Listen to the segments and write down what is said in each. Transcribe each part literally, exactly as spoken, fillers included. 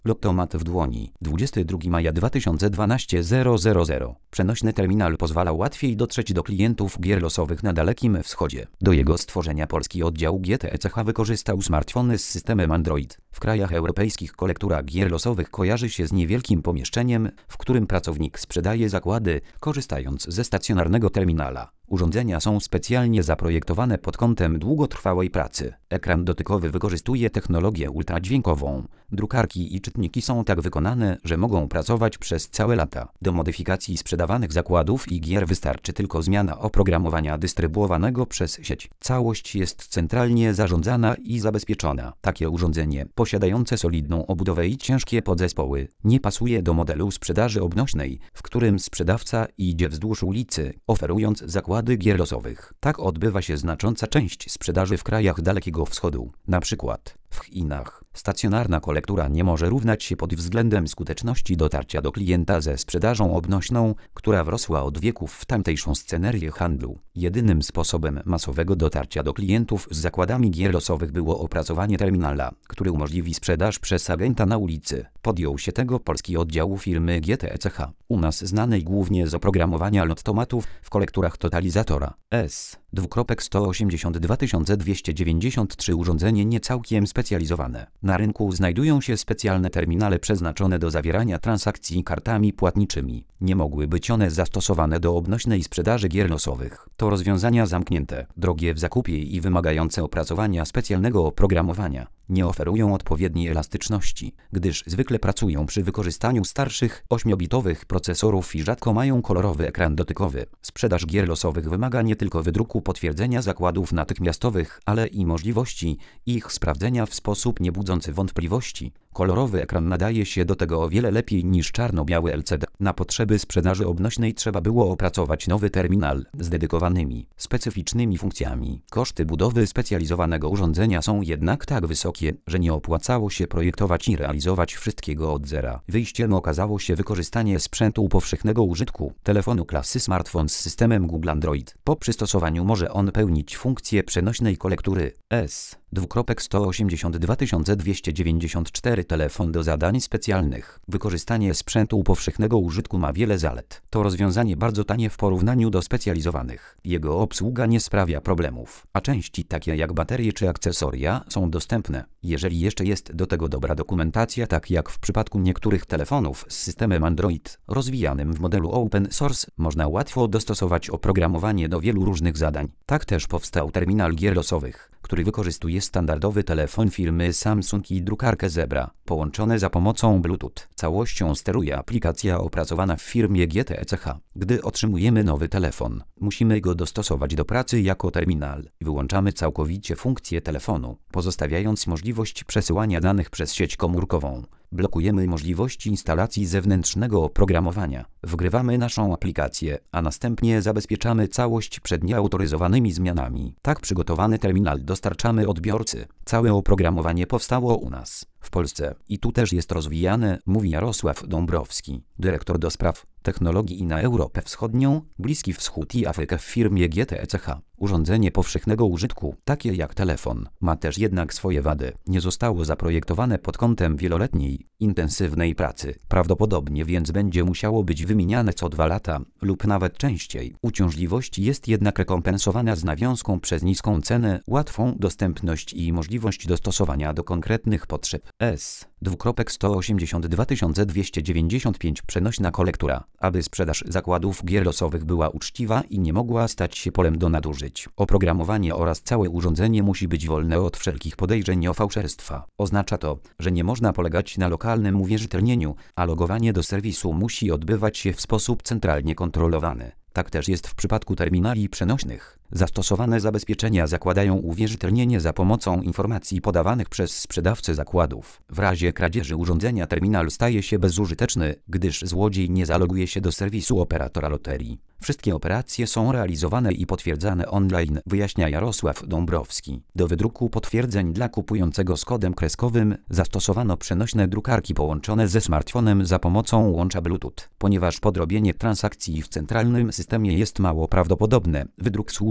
Lottomat w dłoni. dwudziestego drugiego maja dwa tysiące dwunastego. Przenośny terminal pozwala łatwiej dotrzeć do klientów gier losowych na Dalekim Wschodzie. Do jego stworzenia polski oddział G T E C H wykorzystał smartfony z systemem Android. W krajach europejskich kolektura gier losowych kojarzy się z niewielkim pomieszczeniem, w którym pracownik sprzedaje zakłady, korzystając ze stacjonarnego terminala. Urządzenia są specjalnie zaprojektowane pod kątem długotrwałej pracy. Ekran dotykowy wykorzystuje technologię ultradźwiękową. Drukarki i czytniki są tak wykonane, że mogą pracować przez całe lata. Do modyfikacji sprzedawanych zakładów i gier wystarczy tylko zmiana oprogramowania dystrybuowanego przez sieć. Całość jest centralnie zarządzana i zabezpieczona. Takie urządzenie, posiadające solidną obudowę i ciężkie podzespoły, nie pasuje do modelu sprzedaży obnośnej, w którym sprzedawca idzie wzdłuż ulicy, oferując zakłady gier losowych. Tak odbywa się znacząca część sprzedaży w krajach Dalekiego Wschodu. Na przykład w Chinach stacjonarna kolektura nie może równać się pod względem skuteczności dotarcia do klienta ze sprzedażą obnośną, która wrosła od wieków w tamtejszą scenerię handlu. Jedynym sposobem masowego dotarcia do klientów z zakładami gier losowych było opracowanie terminala, który umożliwi sprzedaż przez agenta na ulicy. Podjął się tego polski oddział firmy G T E C H, u nas znanej głównie z oprogramowania lottomatów w kolekturach totalizatora S sto osiemdziesiąt dwa tysiące dwieście dziewięćdziesiąt trzy urządzenie niecałkiem specjalizowane. Na rynku znajdują się specjalne terminale przeznaczone do zawierania transakcji kartami płatniczymi. Nie mogły być one zastosowane do obnośnej sprzedaży gier losowych. To rozwiązania zamknięte, drogie w zakupie i wymagające opracowania specjalnego oprogramowania. Nie oferują odpowiedniej elastyczności, gdyż zwykle pracują przy wykorzystaniu starszych, ośmiobitowych procesorów i rzadko mają kolorowy ekran dotykowy. Sprzedaż gier losowych wymaga nie tylko wydruku potwierdzenia zakładów natychmiastowych, ale i możliwości ich sprawdzenia w sposób niebudzący wątpliwości. Kolorowy ekran nadaje się do tego o wiele lepiej niż czarno-biały L C D. Na potrzeby sprzedaży obnośnej trzeba było opracować nowy terminal z dedykowanymi, specyficznymi funkcjami. Koszty budowy specjalizowanego urządzenia są jednak tak wysokie, że nie opłacało się projektować i realizować wszystkiego od zera. Wyjściem okazało się wykorzystanie sprzętu powszechnego użytku, telefonu klasy smartfon z systemem Google Android. Po przystosowaniu może on pełnić funkcję przenośnej kolektury S sto osiemdziesiąt dwa tysiące dwieście dziewięćdziesiąt cztery telefon do zadań specjalnych. Wykorzystanie sprzętu powszechnego użytku ma wiele zalet. To rozwiązanie bardzo tanie w porównaniu do specjalizowanych. Jego obsługa nie sprawia problemów, a części takie jak baterie czy akcesoria są dostępne. Jeżeli jeszcze jest do tego dobra dokumentacja, tak jak w przypadku niektórych telefonów z systemem Android rozwijanym w modelu open source, można łatwo dostosować oprogramowanie do wielu różnych zadań. Tak też powstał terminal gier losowych, który wykorzystuje standardowy telefon firmy Samsung i drukarkę Zebra, połączone za pomocą Bluetooth. Całością steruje aplikacja opracowana w firmie G T E C H. Gdy otrzymujemy nowy telefon, musimy go dostosować do pracy jako terminal. Wyłączamy całkowicie funkcję telefonu, pozostawiając możliwość przesyłania danych przez sieć komórkową. Blokujemy możliwości instalacji zewnętrznego oprogramowania. Wgrywamy naszą aplikację, a następnie zabezpieczamy całość przed nieautoryzowanymi zmianami. Tak przygotowany terminal dostarczamy odbiorcy. Całe oprogramowanie powstało u nas, w Polsce. I tu też jest rozwijane, mówi Jarosław Dąbrowski, dyrektor do spraw technologii na Europę Wschodnią, Bliski Wschód i Afrykę w firmie G T E C H. Urządzenie powszechnego użytku, takie jak telefon, ma też jednak swoje wady. Nie zostało zaprojektowane pod kątem wieloletniej, intensywnej pracy. Prawdopodobnie więc będzie musiało być wymieniane co dwa lata lub nawet częściej. Uciążliwość jest jednak rekompensowana z nawiązką przez niską cenę, łatwą dostępność i możliwość dostosowania do konkretnych potrzeb. S sto osiemdziesiąt dwa tysiące dwieście dziewięćdziesiąt pięć przenośna kolektura, aby sprzedaż zakładów gier losowych była uczciwa i nie mogła stać się polem do nadużyć. Oprogramowanie oraz całe urządzenie musi być wolne od wszelkich podejrzeń o fałszerstwa. Oznacza to, że nie można polegać na lokalnym uwierzytelnieniu, a logowanie do serwisu musi odbywać się w sposób centralnie kontrolowany. Tak też jest w przypadku terminali przenośnych. Zastosowane zabezpieczenia zakładają uwierzytelnienie za pomocą informacji podawanych przez sprzedawcę zakładów. W razie kradzieży urządzenia terminal staje się bezużyteczny, gdyż złodziej nie zaloguje się do serwisu operatora loterii. Wszystkie operacje są realizowane i potwierdzane online, wyjaśnia Jarosław Dąbrowski. Do wydruku potwierdzeń dla kupującego z kodem kreskowym zastosowano przenośne drukarki połączone ze smartfonem za pomocą łącza Bluetooth. Ponieważ podrobienie transakcji w centralnym systemie jest mało prawdopodobne, wydruk służy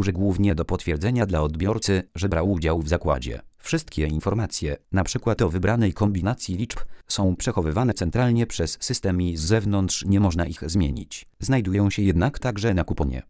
służy głównie do potwierdzenia dla odbiorcy, że brał udział w zakładzie. Wszystkie informacje, np. o wybranej kombinacji liczb, są przechowywane centralnie przez system i z zewnątrz nie można ich zmienić. Znajdują się jednak także na kuponie.